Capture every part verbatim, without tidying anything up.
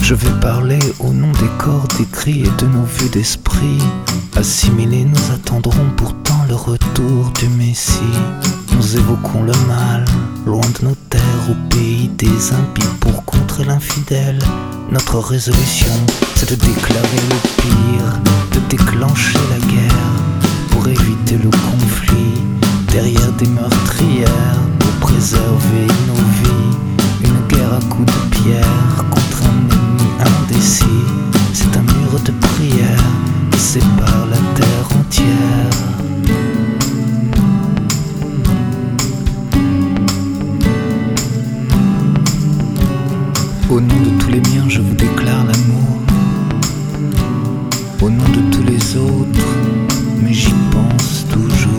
Je vais parler au nom des corps, des cris et de nos vues d'esprit. Assimilés, nous attendrons pourtant le retour du Messie. Nous évoquons le mal, loin de nos terres, au pays des impies pour contrer l'infidèle. Notre résolution, c'est de déclarer le pire, de déclencher la guerre, pour éviter le conflit, derrière des meurtrières, pour préserver nos vies. Une guerre à coups de pierre, contre un ennemi indécis. C'est un mur de prière qui sépare la terre entière. Au nom de tous les miens, je vous déclare l'amour. Au nom de tous les autres, mais j'y pense toujours.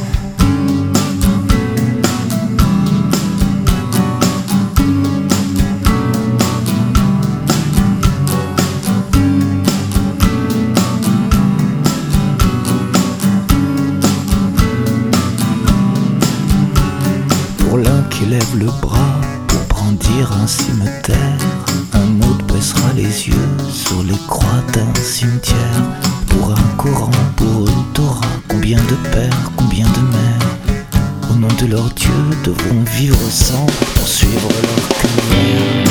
Pour l'un qui lève le bras pour brandir un cimetière, un autre baissera les yeux sur les croix d'un cimetière. Pour un Coran, pour une Torah, combien de pères, combien de mères, au nom de leur Dieu, devront vivre sans poursuivre leur carrière.